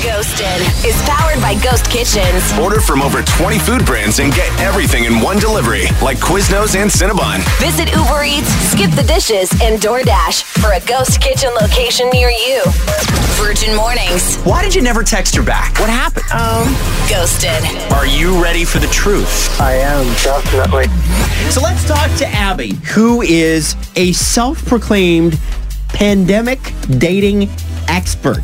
Ghosted is powered by Ghost Kitchens. Order from over 20 food brands and get everything in one delivery, like Quiznos and Cinnabon. Visit Uber Eats, Skip the Dishes, and DoorDash for a Ghost Kitchen location near you. Virgin Mornings. Why did you never text her back? What happened? Ghosted. Are you ready for the truth? I am, definitely. So let's talk to Abby, who is a self-proclaimed pandemic dating expert.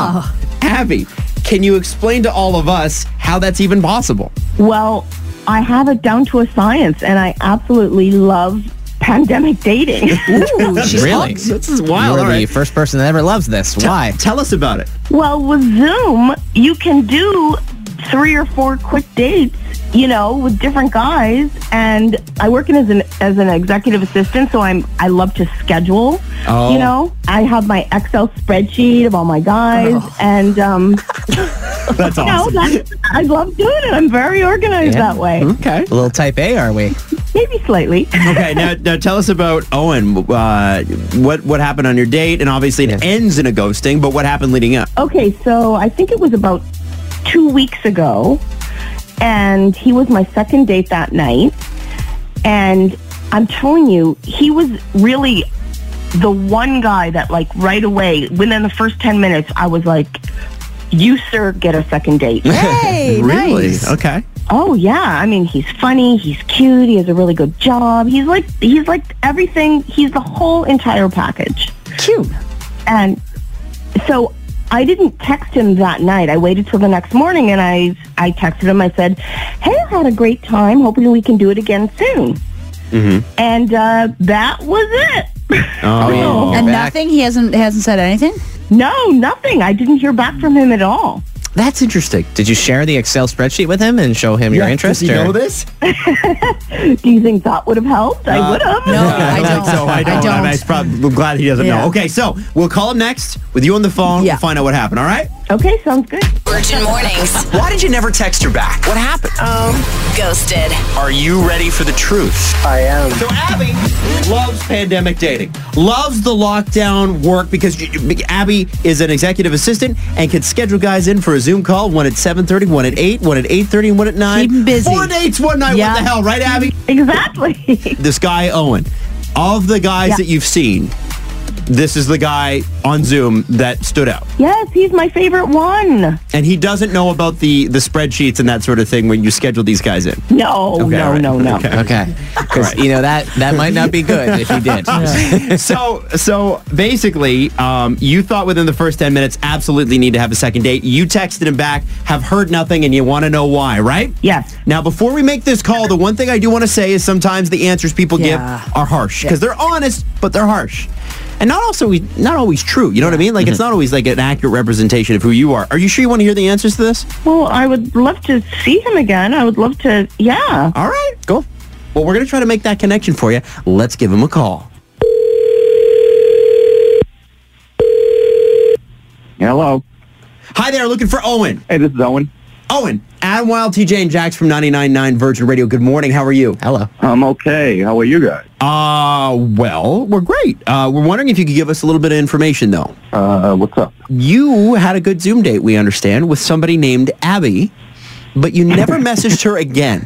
Abby, can you explain to all of us how that's even possible? Well, I have it down to a science, and I absolutely love pandemic dating. Ooh, she's Really? hooked. This is wild. You're All the right. first person that ever loves this. Why? Tell us about it. Well, with Zoom, you can do 3 or 4 quick dates, with different guys. And I work as an executive assistant, so I love to schedule. Oh. I have my Excel spreadsheet of all my guys, and That's awesome. I love doing it. I'm very organized that way. Okay. A little type A, are we? Maybe slightly. Okay, now tell us about Owen. What happened on your date? And obviously it ends in a ghosting, but what happened leading up? Okay, so I think it was about 2 weeks ago, and he was my second date that night. And I'm telling you, he was really the one guy that, like, right away, within the first 10 minutes, I was like, you, sir, get a second date. Hey, Really? nice. Okay. Oh, yeah. I mean, he's funny. He's cute. He has a really good job. He's like everything. He's the whole entire package. Cute. And so I didn't text him that night. I waited till the next morning, and I texted him. I said, hey, I had a great time. Hoping we can do it again soon. Mm-hmm. And that was it. Oh. And back. nothing? He hasn't said anything? No, nothing. I didn't hear back from him at all. That's interesting. Did you share the Excel spreadsheet with him and show him your interest? Does he or- know this? Do you think that would have helped? I would have. No, I don't. think so. I don't. I'm glad he doesn't Yeah. know. Okay, so we'll call him next with you on the phone. Yeah. We'll find out what happened, all right? Okay, sounds good. Virgin Mornings. Why did you never text her back? What happened? Ghosted. Are you ready for the truth? I am. So Abby loves pandemic dating, loves the lockdown work because Abby is an executive assistant and can schedule guys in for a Zoom call, one at 7:30, one at 8, one at 8:30, and one at 9. Keep 'em busy. 4 dates one night. Yeah. What the hell, right, Abby? Exactly. This guy, Owen, of the guys that you've seen, this is the guy on Zoom that stood out. Yes, he's my favorite one. And he doesn't know about the spreadsheets and that sort of thing when you schedule these guys in. No, Okay, all right. no. Okay. Okay. Because, that might not be good if he did. So basically, you thought within the first 10 minutes, absolutely need to have a second date. You texted him back, have heard nothing, and you want to know why, right? Yes. Now, before we make this call, the one thing I do want to say is sometimes the answers people Yeah. give are harsh because they're honest, but they're harsh. And not always true. You know what I mean? Like, it's not always like an accurate representation of who you are. Are you sure you want to hear the answers to this? Well, I would love to see him again. I would love to, yeah. All right, cool. Well, we're going to try to make that connection for you. Let's give him a call. Hello. Hi there, looking for Owen. Hey, this is Owen. Owen, Adam Wild, TJ, and Jax from 99.9 Virgin Radio. Good morning. How are you? Hello. I'm okay. How are you guys? Well, we're great. We're wondering if you could give us a little bit of information, though. What's up? You had a good Zoom date, we understand, with somebody named Abby, but you never messaged her again.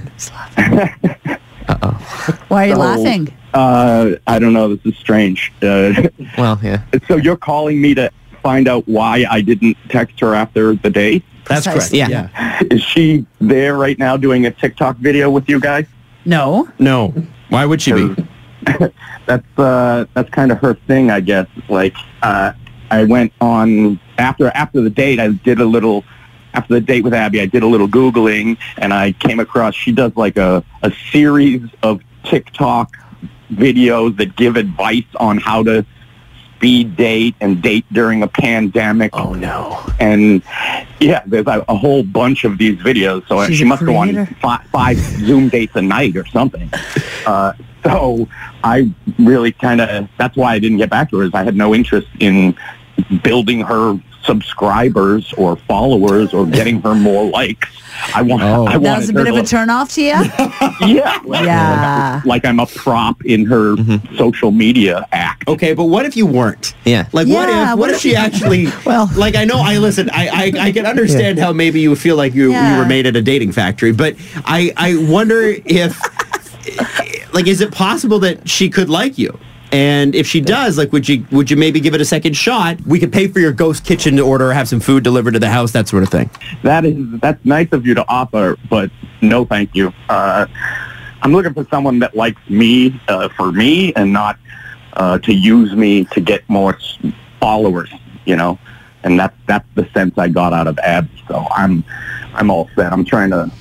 Why are you laughing? I don't know. This is strange. Well, yeah. So you're calling me to find out why I didn't text her after the date? That's correct. Precisely. Yeah. Is she there right now doing a TikTok video with you guys? No. No. Why would she be? That's kind of her thing, I guess. Like, I went on after the date. After the date with Abby, I did a little Googling, and I came across she does like a series of TikTok videos that give advice on how to speed date and date during a pandemic. Oh, no. And yeah, there's a whole bunch of these videos. So She's she a must go on creator. five Zoom dates a night or something. So I really that's why I didn't get back to her, is I had no interest in building her subscribers or followers or getting her more likes. I want. I That wanted was a her bit of a to- turnoff to you? Yeah. Yeah. Like I'm a prop in her social media act. Okay, but what if you weren't? Yeah. Like, Yeah, what if she actually? Well- like I know. I can understand how maybe you feel like you were made at a dating factory, but I wonder if, like, is it possible that she could like you? And if she does, like, would you maybe give it a second shot? We could pay for your ghost kitchen to order, have some food delivered to the house, that sort of thing. That's nice of you to offer, but no, thank you. I'm looking for someone that likes me for me and not to use me to get more followers. You know, and that's the sense I got out of Abby. So I'm all set. I'm trying to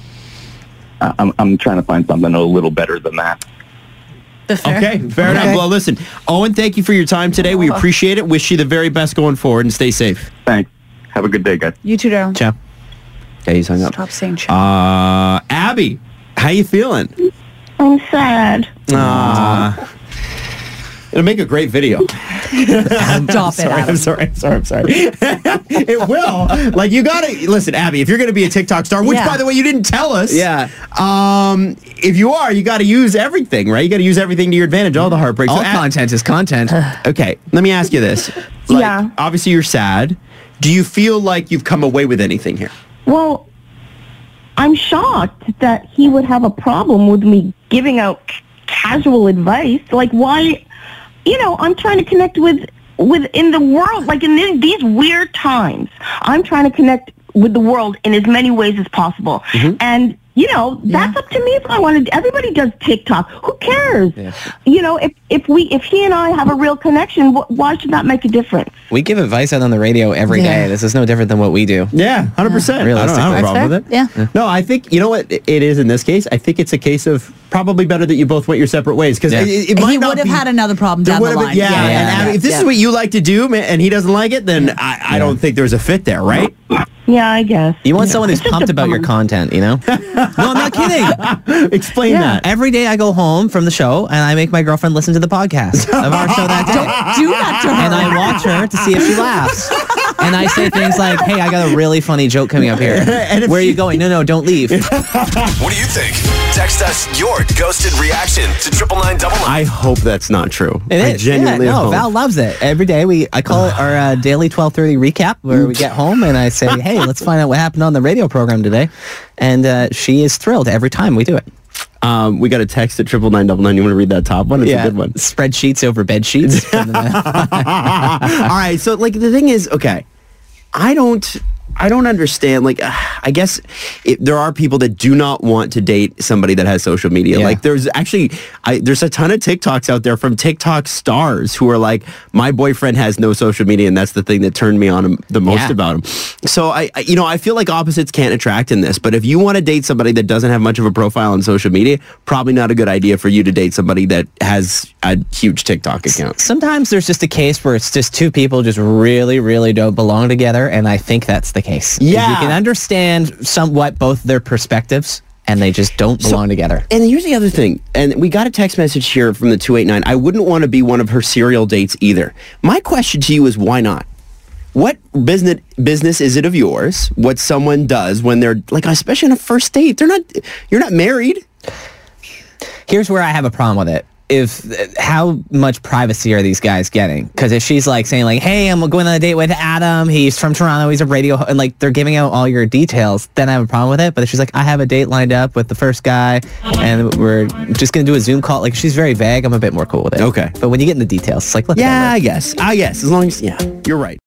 find something a little better than that. Okay, fair enough. Well, listen, Owen, thank you for your time today. We appreciate it. Wish you the very best going forward and stay safe. Thanks. Have a good day, guys. You too, Daryl. Ciao. Okay, he's hung up. Stop saying ciao. Abby, how you feeling? I'm sad. It'll make a great video. Stop it, Adam. I'm sorry. It will. Like, you gotta listen, Abby. If you're gonna be a TikTok star, which, by the way, you didn't tell us. Yeah. If you are, you got to use everything, right? You got to use everything to your advantage. All the heartbreaks. All content is content. Okay, let me ask you this. Like, obviously, you're sad. Do you feel like you've come away with anything here? Well, I'm shocked that he would have a problem with me giving out casual advice. Like, why? You know, I'm trying to connect with in the world, like in these weird times. I'm trying to connect with the world in as many ways as possible. And, you know, that's up to me if I wanted. Everybody does TikTok. Who cares? Yeah. You know, if he and I have a real connection, why should that make a difference? We give advice out on the radio every day. This is no different than what we do. Yeah, 100%. I don't have a problem with it. Yeah. No, I think, you know what it is in this case? I think it's a case of probably better that you both went your separate ways. Because it might He not would have be- had another problem there down the would have line. been- yeah, and Abby, if this is what you like to do and he doesn't like it, then I don't think there's a fit there, right? Yeah, I guess. You want someone who's It's just pumped a about your bummer. content, you know? No, I'm not kidding. Explain that. Every day I go home from the show and I make my girlfriend listen to the podcast of our show that day. Do that to her. And I watch her to see if she laughs. And I say things like, hey, I got a really funny joke coming up here. And if Where are you going? No, don't leave. What do you think? Text us your ghosted reaction to 99999. I hope that's not true. It I is. genuinely Yeah, no, hope. Val loves it. Every day I call it our daily 12:30 recap where we get home and I say, hey, let's find out what happened on the radio program today. And she is thrilled every time we do it. We got a text at 99999. You want to read that top one? It's a good one. Spreadsheets over bed sheets. All right. So, like, the thing is, okay, I don't understand. Like, I guess there are people that do not want to date somebody that has social media. Yeah. Like, there's actually, there's a ton of TikToks out there from TikTok stars who are like, my boyfriend has no social media, and that's the thing that turned me on him the most about him. So I feel like opposites can't attract in this. But if you want to date somebody that doesn't have much of a profile on social media, probably not a good idea for you to date somebody that has a huge TikTok account. Sometimes there's just a case where it's just two people just really, really don't belong together, and I think that's the case. Yeah. You can understand somewhat both their perspectives, and they just don't belong together. And here's the other thing, and we got a text message here from the 289. I wouldn't want to be one of her serial dates either. My question to you is, why not? What business is it of yours what someone does when they're, like, especially on a first date? You're not married. Here's where I have a problem with it. How much privacy are these guys getting? Because if she's like saying like, hey, I'm going on a date with Adam, he's from Toronto, he's a radio, and like they're giving out all your details, then I have a problem with it. But if she's like, I have a date lined up with the first guy and we're just going to do a Zoom call, like she's very vague, I'm a bit more cool with it. Okay. But when you get in the details, it's like, look. I guess. As long as, you're right.